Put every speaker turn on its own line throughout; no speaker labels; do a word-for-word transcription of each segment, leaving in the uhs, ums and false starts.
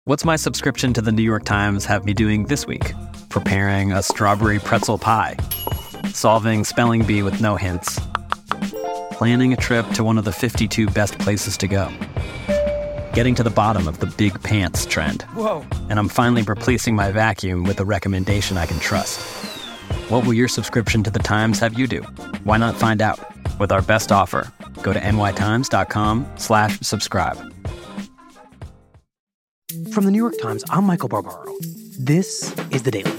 What's my subscription to the New York Times have me doing this week? Preparing a strawberry pretzel pie, solving spelling bee with no hints, planning a trip to one of the fifty-two best places to go, getting to the bottom of the big pants trend.
Whoa.
And I'm finally replacing my vacuum with a recommendation I can trust. What will your subscription to the Times have you do? Why not find out? With our best offer, go to nytimes.com slash subscribe.
From the New York Times, I'm Michael Barbaro. This is The Daily.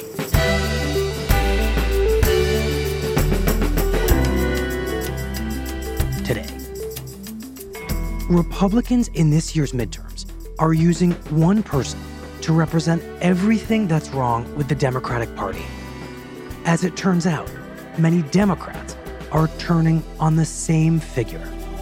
Today, Republicans in this year's midterms are using one person to represent everything that's wrong with the Democratic Party. As it turns out, many Democrats are turning on the same figure.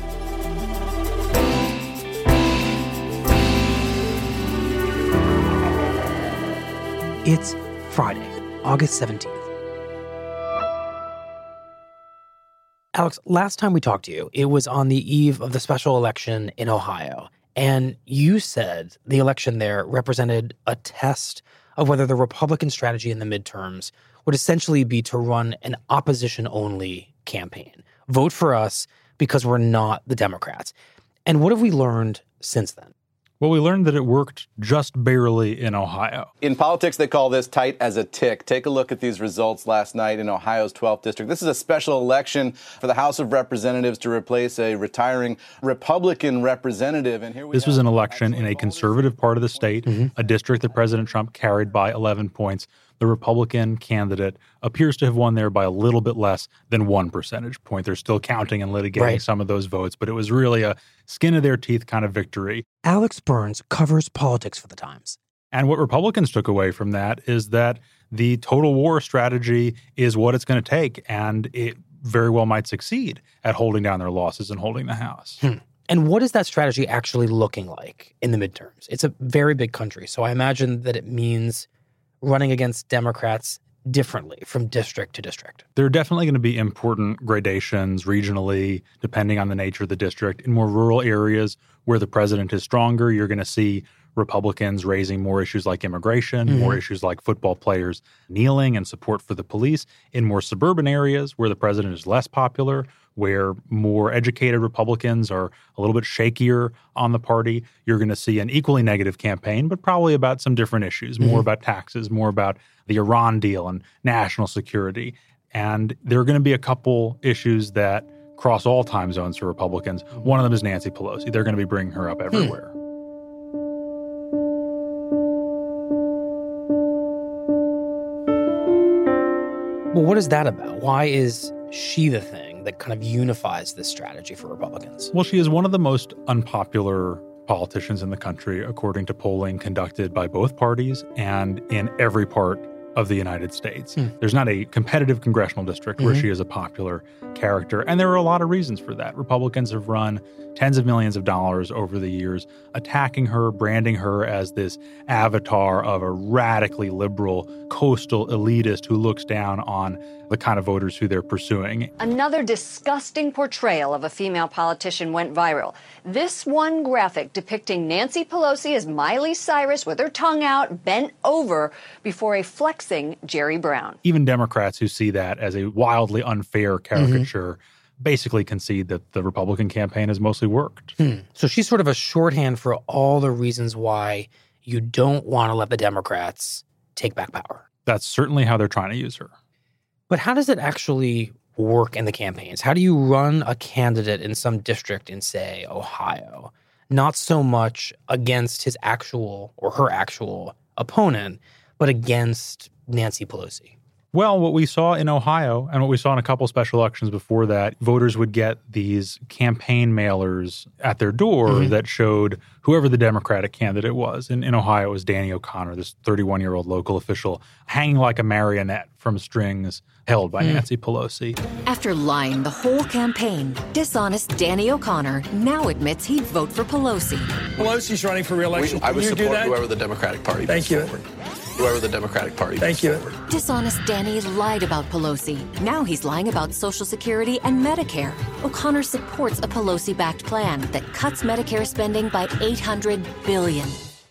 It's Friday, August seventeenth. Alex, last time we talked to you, it was on the eve of the special election in Ohio. And you said the election there represented a test of whether the Republican strategy in the midterms would essentially be to run an opposition-only campaign. Vote for us because we're not the Democrats. And what have we learned since then?
Well, we learned that it worked just barely in Ohio.
In politics, they call this tight as a tick. Take a look at these results last night in Ohio's twelfth district. This is a special election for the House of Representatives to replace a retiring Republican representative. And here we
This was an election in a conservative part of the state, mm-hmm. a district that President Trump carried by eleven points. The Republican candidate appears to have won there by a little bit less than one percentage point. They're still counting and litigating right. some of those votes, but it was really a skin-of-their-teeth kind of victory.
Alex Burns covers politics for The Times.
And what Republicans took away from that is that the total war strategy is what it's going to take, and it very well might succeed at holding down their losses and holding the House.
Hmm. And what is that strategy actually looking like in the midterms? It's a very big country, so I imagine that it means running against Democrats differently from district to district.
There are definitely going to be important gradations regionally, depending on the nature of the district. In more rural areas where the president is stronger, you're going to see Republicans raising more issues like immigration, mm-hmm. more issues like football players kneeling and support for the police. In more suburban areas where the president is less popular, where more educated Republicans are a little bit shakier on the party, you're going to see an equally negative campaign, but probably about some different issues, more mm-hmm. about taxes, more about the Iran deal and national security. And there are going to be a couple issues that cross all time zones for Republicans. One of them is Nancy Pelosi. They're going to be bringing her up everywhere.
Hmm. Well, what is that about? Why is she the thing that kind of unifies this strategy for Republicans?
Well, she is one of the most unpopular politicians in the country, according to polling conducted by both parties and in every part of the United States. Hmm. There's not a competitive congressional district where mm-hmm. she is a popular character, and there are a lot of reasons for that. Republicans have run tens of millions of dollars over the years attacking her, branding her as this avatar of a radically liberal coastal elitist who looks down on the kind of voters who they're pursuing.
Another disgusting portrayal of a female politician went viral. This one graphic depicting Nancy Pelosi as Miley Cyrus with her tongue out, bent over before a flexing Jerry Brown.
Even Democrats who see that as a wildly unfair caricature mm-hmm. basically concede that the Republican campaign has mostly worked.
Hmm. So she's sort of a shorthand for all the reasons why you don't want to let the Democrats take back power.
That's certainly how they're trying to use her.
But how does it actually work in the campaigns? How do you run a candidate in some district in, say, Ohio, not so much against his actual or her actual opponent, but against Nancy Pelosi?
Well, what we saw in Ohio and what we saw in a couple special elections before that, voters would get these campaign mailers at their door mm-hmm. that showed whoever the Democratic candidate was. In, in Ohio, it was Danny O'Connor, this thirty-one-year-old local official, hanging like a marionette from strings held by mm. Nancy Pelosi.
After lying the whole campaign, dishonest Danny O'Connor now admits he'd vote for Pelosi.
Pelosi's running for re-election.
We, I would
you
support
do
whoever the Democratic Party
Thank you.
Forward. Whoever the Democratic Party
Thank you.
Forward.
Dishonest Danny lied about Pelosi. Now he's lying about Social Security and Medicare. O'Connor supports a Pelosi-backed plan that cuts Medicare spending by eight hundred billion dollars.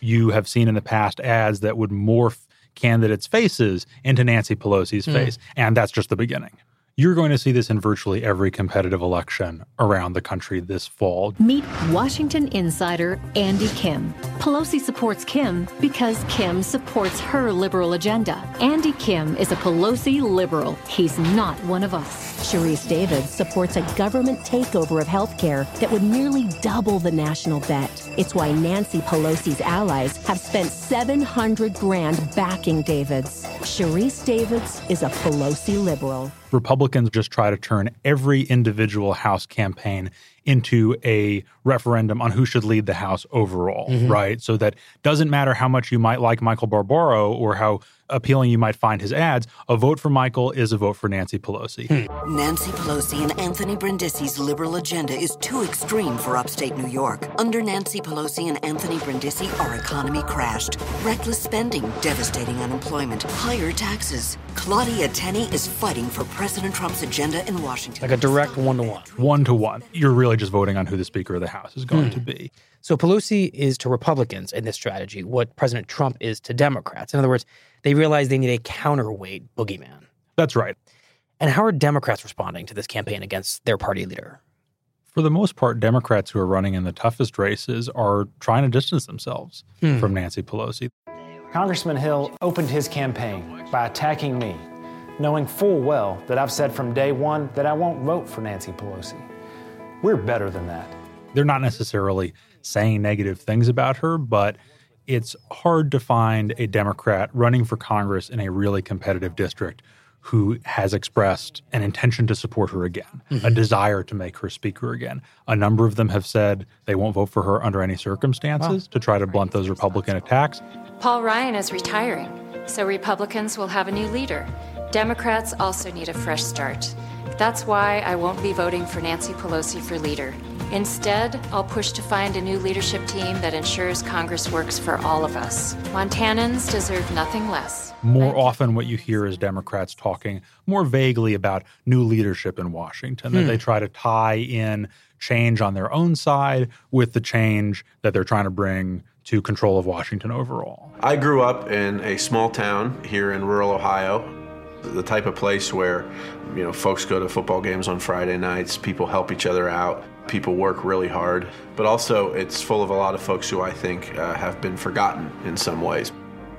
You have seen in the past ads that would morph candidates' faces into Nancy Pelosi's mm. face, and that's just the beginning. You're going to see this in virtually every competitive election around the country this fall.
Meet Washington insider Andy Kim. Pelosi supports Kim because Kim supports her liberal agenda. Andy Kim is a Pelosi liberal. He's not one of us.
Sharice Davids supports a government takeover of health care that would nearly double the national debt. It's why Nancy Pelosi's allies have spent seven hundred grand backing Davids. Sharice Davids is a Pelosi liberal.
Republicans just try to turn every individual House campaign into a referendum on who should lead the House overall, mm-hmm. right? So that doesn't matter how much you might like Michael Barbaro or how appealing you might find his ads, a vote for Michael is a vote for Nancy Pelosi.
Hmm. Nancy Pelosi and Anthony Brindisi's liberal agenda is too extreme for upstate New York. Under Nancy Pelosi and Anthony Brindisi, our economy crashed. Reckless spending, devastating unemployment, higher taxes. Claudia Tenney is fighting for President Trump's agenda in Washington.
Like a direct one-to-one.
One-to-one. You're really just voting on who the Speaker of the House is going hmm. to be.
So Pelosi is to Republicans in this strategy what President Trump is to Democrats. In other words, they realize they need a counterweight boogeyman.
That's right.
And how are Democrats responding to this campaign against their party leader?
For the most part, Democrats who are running in the toughest races are trying to distance themselves hmm. from Nancy Pelosi.
Congressman Hill opened his campaign by attacking me, knowing full well that I've said from day one that I won't vote for Nancy Pelosi. We're better than that.
They're not necessarily saying negative things about her, but it's hard to find a Democrat running for Congress in a really competitive district who has expressed an intention to support her again, mm-hmm. a desire to make her Speaker again. A number of them have said they won't vote for her under any circumstances wow. to try to blunt those Republican attacks.
Paul Ryan is retiring, so Republicans will have a new leader. Democrats also need a fresh start. That's why I won't be voting for Nancy Pelosi for leader. Instead, I'll push to find a new leadership team that ensures Congress works for all of us. Montanans deserve nothing less.
More often what you hear is Democrats talking more vaguely about new leadership in Washington, hmm. that they try to tie in change on their own side with the change that they're trying to bring to control of Washington overall.
I grew up in a small town here in rural Ohio, the type of place where, you know, folks go to football games on Friday nights, people help each other out. People work really hard, but also it's full of a lot of folks who I think uh, have been forgotten in some ways.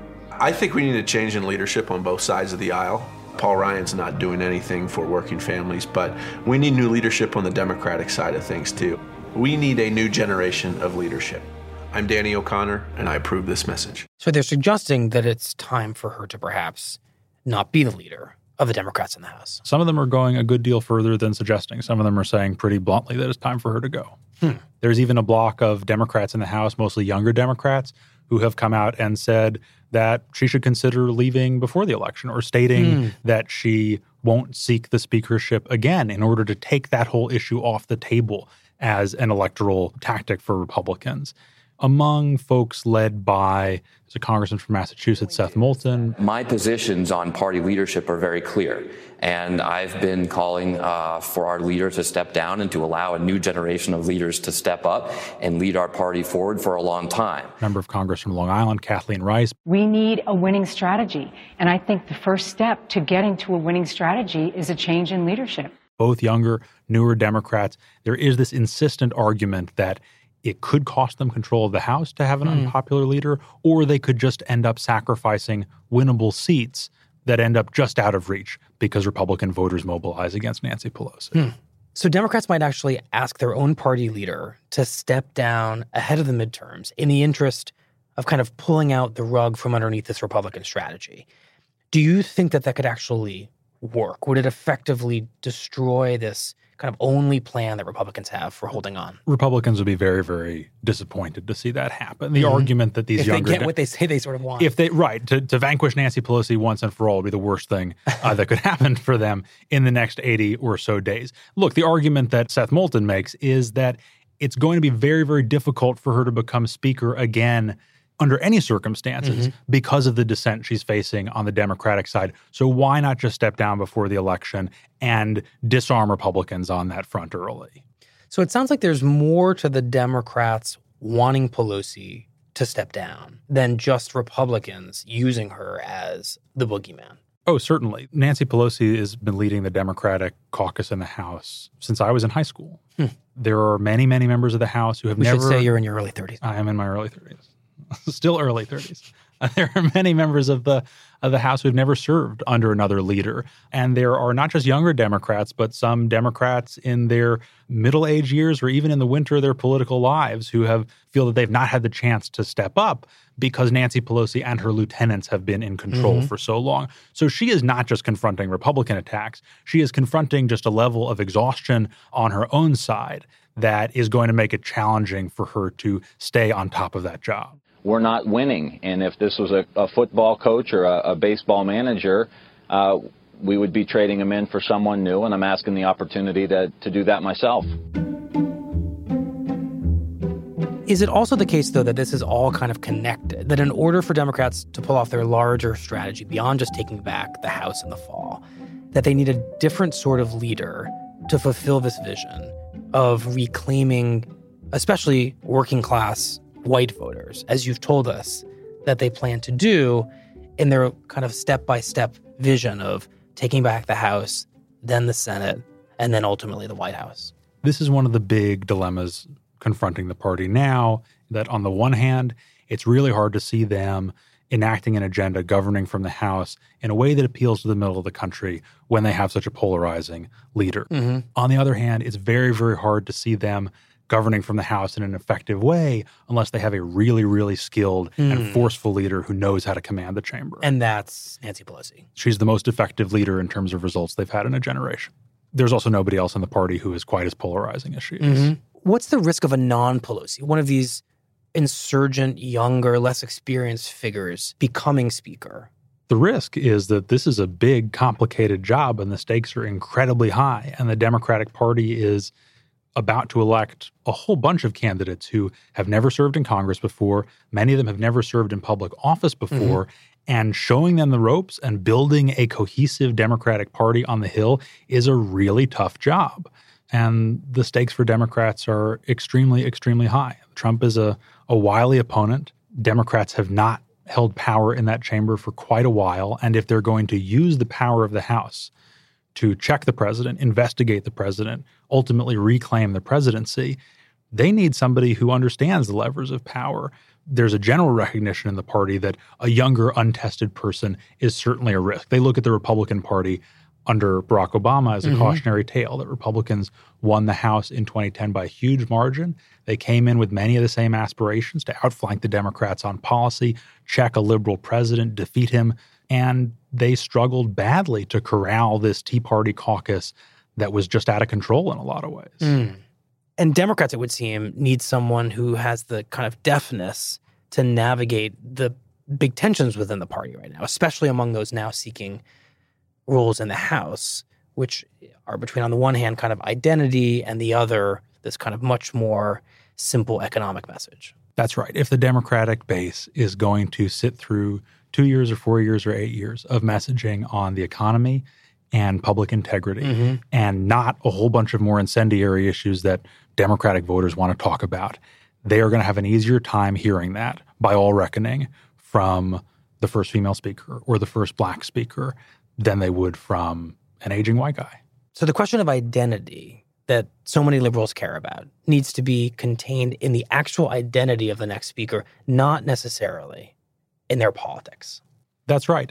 I think we need a change in leadership on both sides of the aisle. Paul Ryan's not doing anything for working families, but we need new leadership on the Democratic side of things too. We need a new generation of leadership. I'm Danny O'Connor, and I approve this message.
So they're suggesting that it's time for her to perhaps not be the leader of the Democrats in the House.
Some of them are going a good deal further than suggesting. Some of them are saying pretty bluntly that it's time for her to go. Hmm. There's even a block of Democrats in the House, mostly younger Democrats, who have come out and said that she should consider leaving before the election or stating hmm. that she won't seek the speakership again in order to take that whole issue off the table as an electoral tactic for Republicans. Among folks led by there's a congressman from Massachusetts, Seth Moulton.
My positions on party leadership are very clear, and I've been calling uh, for our leader to step down and to allow a new generation of leaders to step up and lead our party forward for a long time.
Member of Congress from Long Island, Kathleen Rice.
We need a winning strategy, and I think the first step to getting to a winning strategy is a change in leadership.
Both younger, newer Democrats, there is this insistent argument that it could cost them control of the House to have an mm. unpopular leader, or they could just end up sacrificing winnable seats that end up just out of reach because Republican voters mobilize against Nancy Pelosi.
Mm. So Democrats might actually ask their own party leader to step down ahead of the midterms in the interest of kind of pulling out the rug from underneath this Republican strategy. Do you think that that could actually work? Would it effectively destroy this kind of only plan that Republicans have for holding on?
Republicans would be very, very disappointed to see that happen. The mm-hmm. argument that these
if
younger...
If they get what they say they sort of want.
If they, right, to, to vanquish Nancy Pelosi once and for all would be the worst thing uh, that could happen for them in the next eighty or so days. Look, the argument that Seth Moulton makes is that it's going to be very, very difficult for her to become Speaker again under any circumstances mm-hmm. because of the dissent she's facing on the Democratic side. So why not just step down before the election and disarm Republicans on that front early?
So it sounds like there's more to the Democrats wanting Pelosi to step down than just Republicans using her as the boogeyman.
Oh, certainly. Nancy Pelosi has been leading the Democratic caucus in the House since I was in high school.
Hmm.
There are many, many members of the House who have
we
never...
We should say you're in your early thirties.
I am in my early thirties. Still early thirties. There are many members of the of the House who have never served under another leader. And there are not just younger Democrats, but some Democrats in their middle-age years or even in the winter of their political lives who have feel that they've not had the chance to step up because Nancy Pelosi and her lieutenants have been in control mm-hmm. for so long. So she is not just confronting Republican attacks. She is confronting just a level of exhaustion on her own side that is going to make it challenging for her to stay on top of that job.
We're not winning. And if this was a, a football coach or a, a baseball manager, uh, we would be trading him in for someone new. And I'm asking the opportunity to, to do that myself.
Is it also the case, though, that this is all kind of connected, that in order for Democrats to pull off their larger strategy beyond just taking back the House in the fall, that they need a different sort of leader to fulfill this vision of reclaiming, especially working class white voters, as you've told us that they plan to do in their kind of step-by-step vision of taking back the House, then the Senate, and then ultimately the White House?
This is one of the big dilemmas confronting the party now, that on the one hand, it's really hard to see them enacting an agenda governing from the House in a way that appeals to the middle of the country when they have such a polarizing leader. Mm-hmm. On the other hand, it's very, very hard to see them governing from the House in an effective way unless they have a really, really skilled mm. and forceful leader who knows how to command the chamber.
And that's Nancy Pelosi.
She's the most effective leader in terms of results they've had in a generation. There's also nobody else in the party who is quite as polarizing as she is.
Mm-hmm. What's the risk of a non-Pelosi, one of these insurgent, younger, less experienced figures becoming speaker?
The risk is that this is a big, complicated job and the stakes are incredibly high. And the Democratic Party is about to elect a whole bunch of candidates who have never served in Congress before. Many of them have never served in public office before. Mm-hmm. And showing them the ropes and building a cohesive Democratic Party on the Hill is a really tough job. And the stakes for Democrats are extremely, extremely high. Trump is a, a wily opponent. Democrats have not held power in that chamber for quite a while. And if they're going to use the power of the House to check the president, investigate the president, ultimately reclaim the presidency, they need somebody who understands the levers of power. There's a general recognition in the party that a younger, untested person is certainly a risk. They look at the Republican Party under Barack Obama as a mm-hmm. cautionary tale that Republicans won the House in twenty ten by a huge margin. They came in with many of the same aspirations to outflank the Democrats on policy, check a liberal president, defeat him, and they struggled badly to corral this Tea Party caucus that was just out of control in a lot of ways.
Mm. And Democrats, it would seem, need someone who has the kind of deftness to navigate the big tensions within the party right now, especially among those now seeking roles in the House, which are between, on the one hand, kind of identity and the other, this kind of much more simple economic message.
That's right. If the Democratic base is going to sit through two years or four years or eight years of messaging on the economy and public integrity mm-hmm. and not a whole bunch of more incendiary issues that Democratic voters want to talk about, they are going to have an easier time hearing that, by all reckoning, from the first female speaker or the first black speaker than they would from an aging white guy.
So the question of identity that so many liberals care about needs to be contained in the actual identity of the next speaker, not necessarily in their politics.
That's right.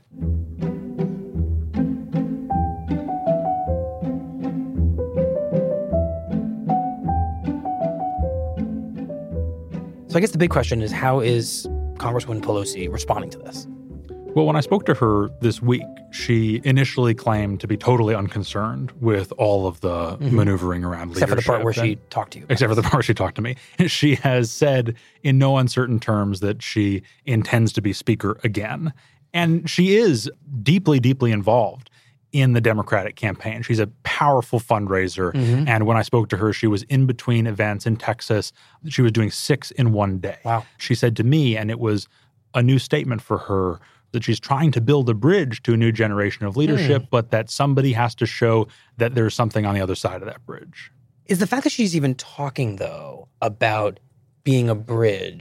So I guess the big question is, how is Congresswoman Pelosi responding to this?
Well, when I spoke to her this week, she initially claimed to be totally unconcerned with all of the
mm-hmm.
maneuvering around
except
leadership.
Except for the part where
and,
she talked to you.
Except for the part where she talked to me. She has said in no uncertain terms that she intends to be speaker again. And she is deeply, deeply involved in the Democratic campaign. She's a powerful fundraiser. Mm-hmm. And when I spoke to her, she was in between events in Texas. She was doing six in one day.
Wow.
She said to me, and it was a new statement for her, that she's trying to build a bridge to a new generation of leadership, mm. but that somebody has to show that there's something on the other side of that bridge.
Is the fact that she's even talking, though, about being a bridge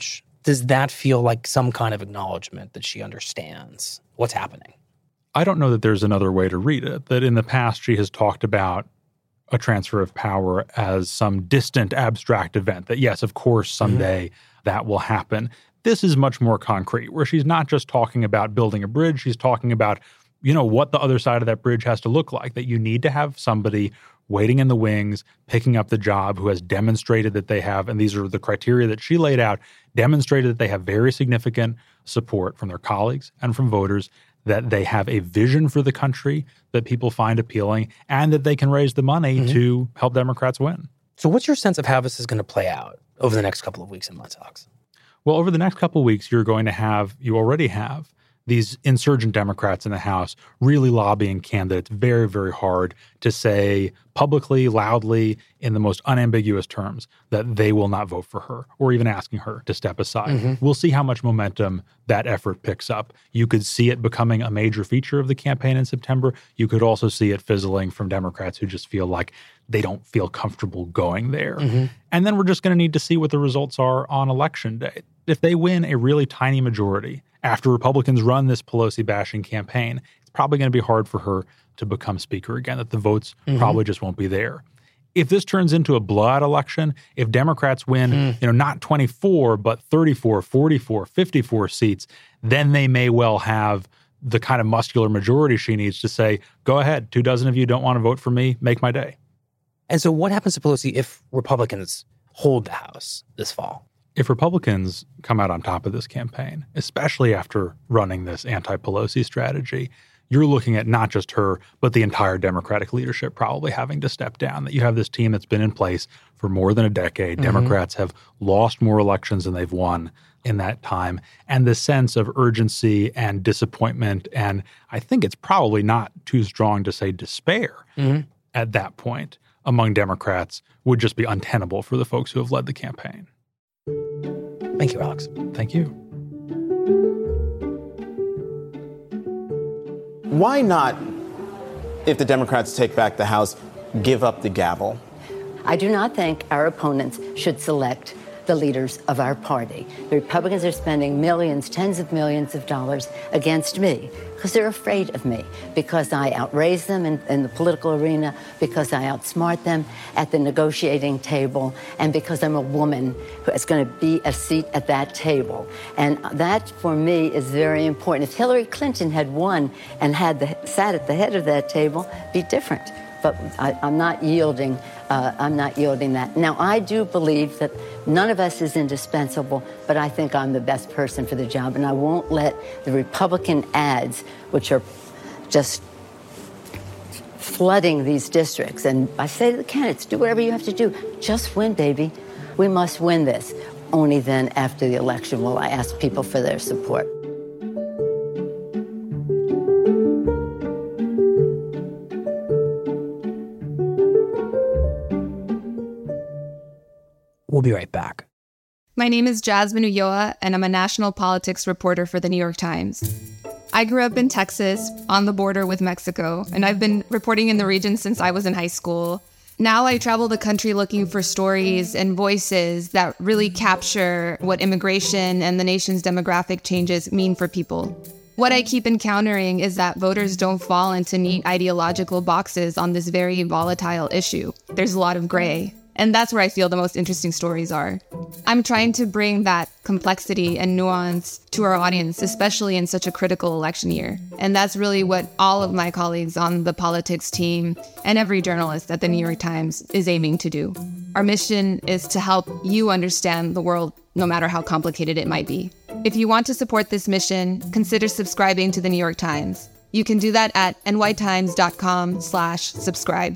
Does that feel like some kind of acknowledgement that she understands what's happening?
I don't know that there's another way to read it, that in the past she has talked about a transfer of power as some distant, abstract event, that yes, of course, someday mm-hmm. that will happen. This is much more concrete, where she's not just talking about building a bridge, she's talking about, you know, what the other side of that bridge has to look like, that you need to have somebody waiting in the wings, picking up the job, who has demonstrated that they have, and these are the criteria that she laid out, demonstrated that they have very significant support from their colleagues and from voters, that they have a vision for the country that people find appealing, and that they can raise the money mm-hmm. to help Democrats win.
So what's your sense of how this is going to play out over the next couple of weeks and months, Alex?
Well, over the next couple of weeks, you're going to have, you already have, these insurgent Democrats in the House really lobbying candidates very, very hard to say publicly, loudly, in the most unambiguous terms that they will not vote for her, or even asking her to step aside. Mm-hmm. We'll see how much momentum that effort picks up. You could see it becoming a major feature of the campaign in September. You could also see it fizzling from Democrats who just feel like they don't feel comfortable going there. Mm-hmm. And then we're just going to need to see what the results are on Election Day. If they win a really tiny majority after Republicans run this Pelosi-bashing campaign, it's probably going to be hard for her to become Speaker again, that the votes mm-hmm. probably just won't be there. If this turns into a blowout election, if Democrats win, mm. you know, not twenty-four, but thirty-four, forty-four, fifty-four seats, then they may well have the kind of muscular majority she needs to say, go ahead, two dozen of you don't want to vote for me, make my day.
And so what happens to Pelosi if Republicans hold the House this fall?
If Republicans come out on top of this campaign, especially after running this anti-Pelosi strategy, you're looking at not just her, but the entire Democratic leadership probably having to step down. That you have this team that's been in place for more than a decade. Mm-hmm. Democrats have lost more elections than they've won in that time. And the sense of urgency and disappointment, and I think it's probably not too strong to say despair mm-hmm. at that point among Democrats, would just be untenable for the folks who have led the campaign.
Thank you, Alex.
Thank you.
Why not, if the Democrats take back the House, give up the gavel?
I do not think our opponents should select the leaders of our party. The Republicans are spending millions, tens of millions of dollars against me because they're afraid of me, because I outraise them in, in the political arena, because I outsmart them at the negotiating table, and because I'm a woman who is going to be a seat at that table. And that, for me, is very important. If Hillary Clinton had won and had the, sat at the head of that table, it'd be different. But I, I'm not yielding. Uh, I'm not yielding that. Now, I do believe that none of us is indispensable, but I think I'm the best person for the job, and I won't let the Republican ads, which are just flooding these districts. And I say to the candidates, do whatever you have to do. Just win, baby. We must win this. Only then, after the election, will I ask people for their support.
We'll be right back.
My name is Jasmine Ulloa, and I'm a national politics reporter for The New York Times. I grew up in Texas, on the border with Mexico, and I've been reporting in the region since I was in high school. Now I travel the country looking for stories and voices that really capture what immigration and the nation's demographic changes mean for people. What I keep encountering is that voters don't fall into neat ideological boxes on this very volatile issue. There's a lot of gray. And that's where I feel the most interesting stories are. I'm trying to bring that complexity and nuance to our audience, especially in such a critical election year. And that's really what all of my colleagues on the politics team and every journalist at the New York Times is aiming to do. Our mission is to help you understand the world, no matter how complicated it might be. If you want to support this mission, consider subscribing to the New York Times. You can do that at nytimes.com slash subscribe.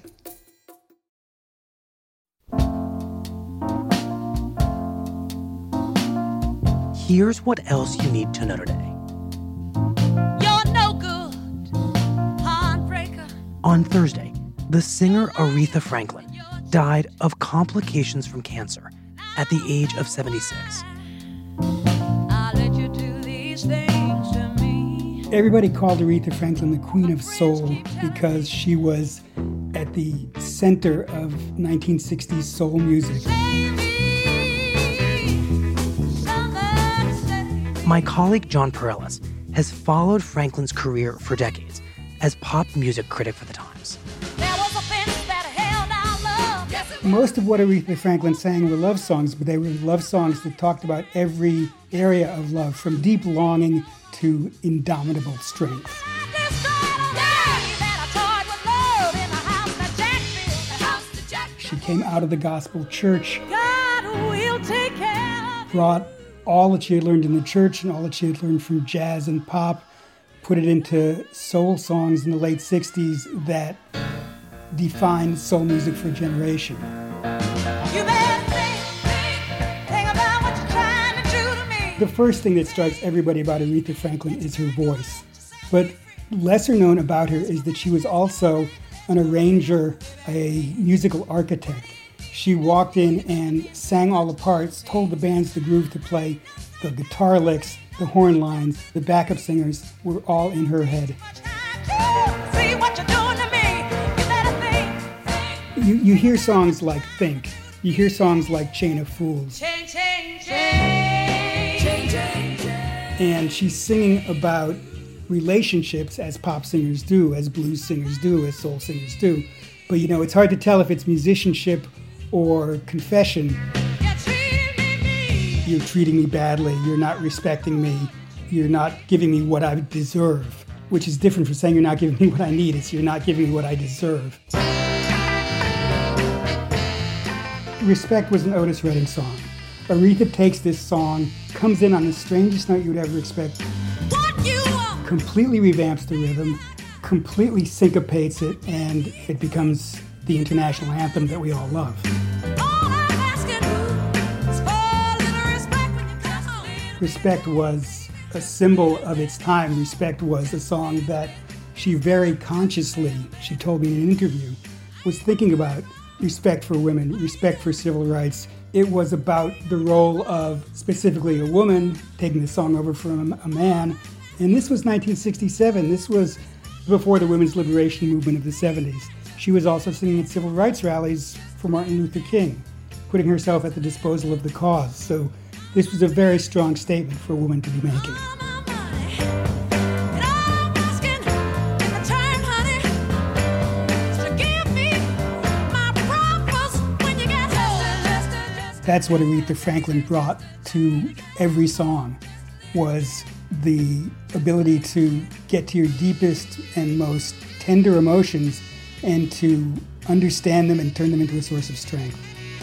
Here's what else you need to know today.
You're no good, heartbreaker.
On Thursday, the singer Aretha Franklin died of complications from cancer at the age of seventy-six.
I'll let you do these things to me.
Everybody called Aretha Franklin the Queen of Soul because she was at the center of nineteen sixties soul music.
My colleague John Perellis has followed Franklin's career for decades as pop music critic for the Times.
Most of what Aretha Franklin sang were love songs, but they were love songs that talked about every area of love, from deep longing to indomitable strength. She came out of the gospel church, brought all that she had learned in the church and all that she had learned from jazz and pop, put it into soul songs in the late sixties that defined soul music for a generation. The first thing that strikes everybody about Aretha Franklin is her voice. But lesser known about her is that she was also an arranger, a musical architect. She walked in and sang all the parts, told the bands the groove to play, the guitar licks, the horn lines, the backup singers were all in her head. You, you hear songs like Think. You hear songs like Chain of Fools.
Change, change, change, change, change, change.
And she's singing about relationships as pop singers do, as blues singers do, as soul singers do. But, you know, it's hard to tell if it's musicianship or confession. You're treating me badly. You're not respecting me. You're not giving me what I deserve, which is different from saying you're not giving me what I need. It's you're not giving me what I deserve. Respect was an Otis Redding song. Aretha takes this song, comes in on the strangest note you would ever expect, completely revamps the rhythm, completely syncopates it, and it becomes the international anthem that we all love. Respect was a symbol of its time. Respect was a song that she very consciously, she told me in an interview, was thinking about respect for women, respect for civil rights. It was about the role of specifically a woman taking the song over from a man. And this was nineteen sixty-seven. This was before the women's liberation movement of the seventies. She was also singing at civil rights rallies for Martin Luther King, putting herself at the disposal of the cause. So this was a very strong statement for a woman to be making. That's what Aretha Franklin brought to every song, was the ability to get to your deepest and most tender emotions and to understand them and turn them into a source of strength.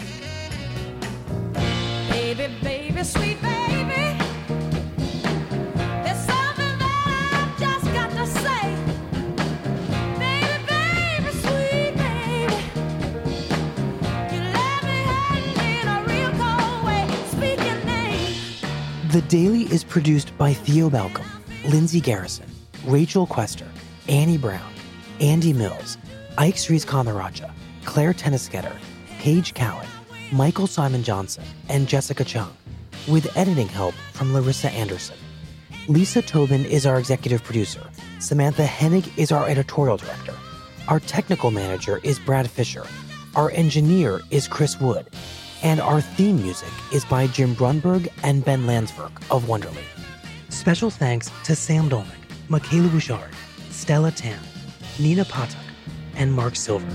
Baby, baby, sweet baby, there's something that I've just got to say. Baby, baby, sweet baby, you let me hang in a real cold way. Speak your name.
The Daily is produced by Theo Balcom, Lindsay Garrison, Rachel Quester, Annie Brown, Andy Mills, Ike Sriskamarajah, Claire Tennisketter, Paige Cowan, Michael Simon Johnson, and Jessica Chung, with editing help from Larissa Anderson. Lisa Tobin is our executive producer. Samantha Hennig is our editorial director. Our technical manager is Brad Fisher. Our engineer is Chris Wood. And our theme music is by Jim Brunberg and Ben Landsberg of Wonderly. Special thanks to Sam Dolnick, Michaela Bouchard, Stella Tan, Nina Patak, and Mark Silver.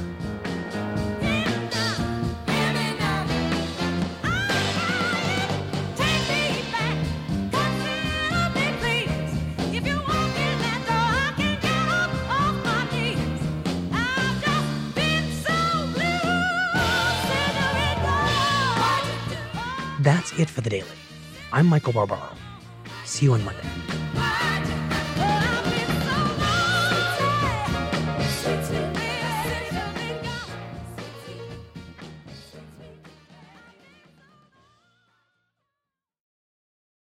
That's it for The Daily. I'm Michael Barbaro. See you on Monday.